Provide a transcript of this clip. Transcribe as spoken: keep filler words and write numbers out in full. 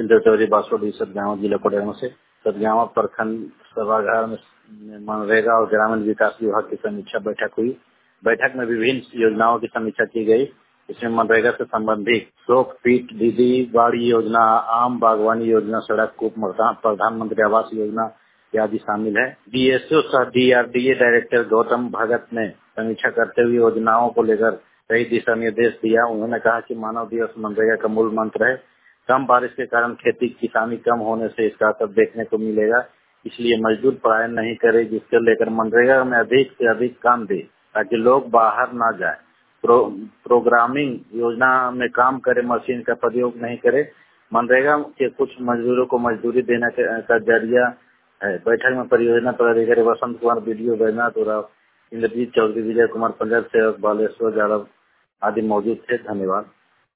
सिंधु चौधरी बासोडी सतगांव जिला कोडरमा से। सतगांव प्रखंड सभागार में मनरेगा और ग्रामीण विकास विभाग की समीक्षा बैठक हुई। बैठक में विभिन्न योजनाओं की समीक्षा की गई। इसमें मनरेगा से संबंधित सौ फीट दीदी बाड़ी योजना, आम बागवानी योजना, सड़क कूप, प्रधानमंत्री आवास योजना आदि शामिल है। डीएसओ सह डीआरडीए डायरेक्टर गौतम भगत ने समीक्षा करते हुए योजनाओं को लेकर कई दिशा निर्देश दिया। उन्होंने कहा कि मानव दिवस मनरेगा का मूल मंत्र है। कम बारिश के कारण खेती किसानी कम होने से इसका असर देखने को मिलेगा, इसलिए मजदूर पलायन नहीं करे, जिसको लेकर मनरेगा में अधिक से अधिक काम दे ताकि लोग बाहर ना जाए। प्रो, प्रोग्रामिंग योजना में काम करे, मशीन का प्रयोग नहीं करे। मनरेगा के कुछ मजदूरों को मजदूरी देने का जरिया है। बैठक में परियोजना पदाधिकारी वसंत कुमार, बीडीओ बैजनाथ उराव, इंद्रजीत चौधरी, विजय कुमार पंजाब, सेवक बालेश्वर यादव आदि मौजूद थे। धन्यवाद।